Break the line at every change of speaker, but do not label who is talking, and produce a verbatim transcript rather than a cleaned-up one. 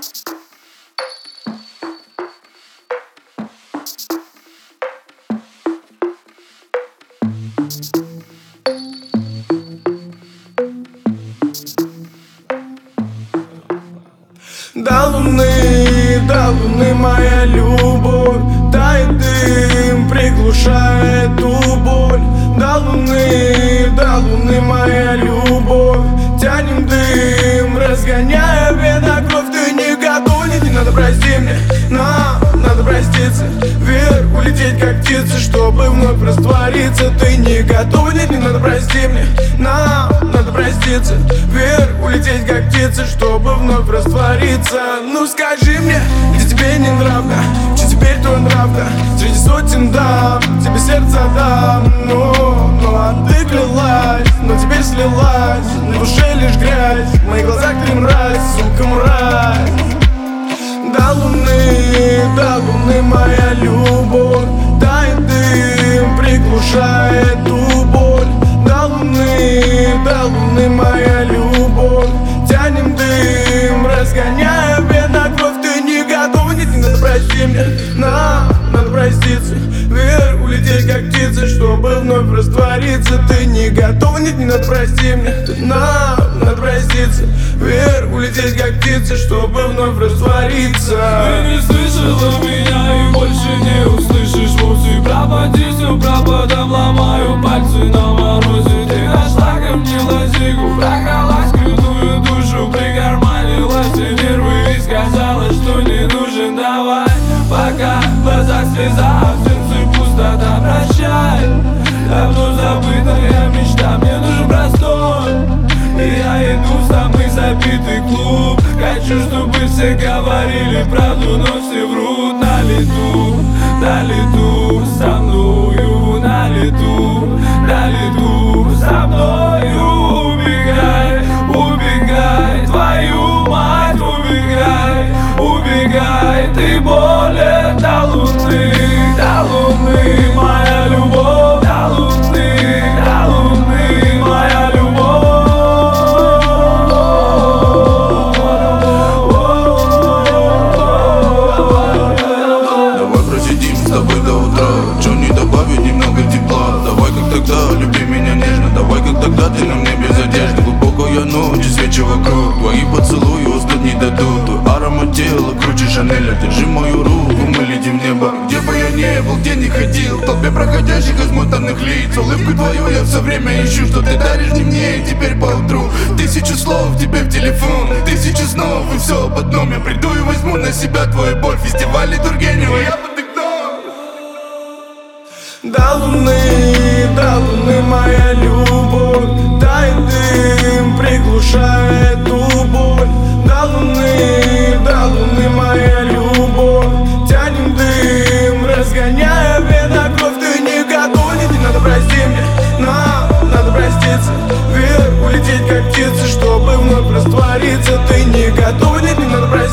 До луны, до луны моя любовь тает дым, приглушает ту боль. До луны, до луны моя любовь тянем дым, разгоняя винокровь. Ты не готов, не надо, прости мне, нам надо проститься. Вверх улететь как птица, чтобы вновь раствориться. Ты не готов, нет, не надо, прости мне, нам надо проститься. Вверх улететь как птица, чтобы вновь раствориться. Ну скажи мне, где тебе не нравно, что теперь твой нрав-то? Среди сотен дам, тебе сердце дам. Ну, ну а ты клялась, но теперь слилась. На душе лишь грязь, в моих глазах ты мразь, сука, мразь. До луны, до луны моя любовь тает дым, приглушает ту боль. До луны, до луны моя любовь тянем дым, разгоняя винокровь. Ты не готов, нет, не надо, прости мне, нам надо проститься. Вверх улететь как птица, чтобы вновь раствориться. Ты не готов, нет, не надо, прости мне, нам надо проститься. Вверх улететь как птица, чтобы вновь раствориться.
Ты не слышала меня и больше не услышишь. Мусы, пропади, все пропадом, ломаю пальцы на морозе. Ты нашла ко мне лазейку, прокралась крутую душу, прикарманила все нервы и сказала, что не нужен. Давай, пока в глазах слеза, в сердце пустота, прощай. Давно забытая мечта, мне нужен простор. И я иду в самый забитый клуб. Хочу, чтобы все говорили правду, но все врут. На лету, на лету со мною, на лету, на лету со мною. Убегай, убегай, твою мать, убегай, убегай. Ты болен до луны, до луны, моя любовь. До луны, до луны, моя любовь.
Тогда ты на мне без одежды, глубокая ночь, свечи вокруг. Твои поцелуи уснуть не дадут. Твой аромат тела круче Шанеля. Держи мою руку, мы летим в небо. Где бы я не был, где не ходил, в толпе проходящих измотанных лиц. Улыбку твою я все время ищу, что ты даришь не мне и теперь поутру. Тысячу слов тебе в телефон, тысячу снов и все об одном. Я приду и возьму на себя твою боль. Фестиваль Тургенева, я под окном.
До луны, до луны моя любовь тает дым, приглушает ту боль. До луны, до луны моя любовь тянем дым, разгоняя винокровь. Ты не готов, нет, не надо, прости мне, нам надо проститься. Вверх улететь как птица, чтобы вновь раствориться. Ты не готов, нет, не надо проститься.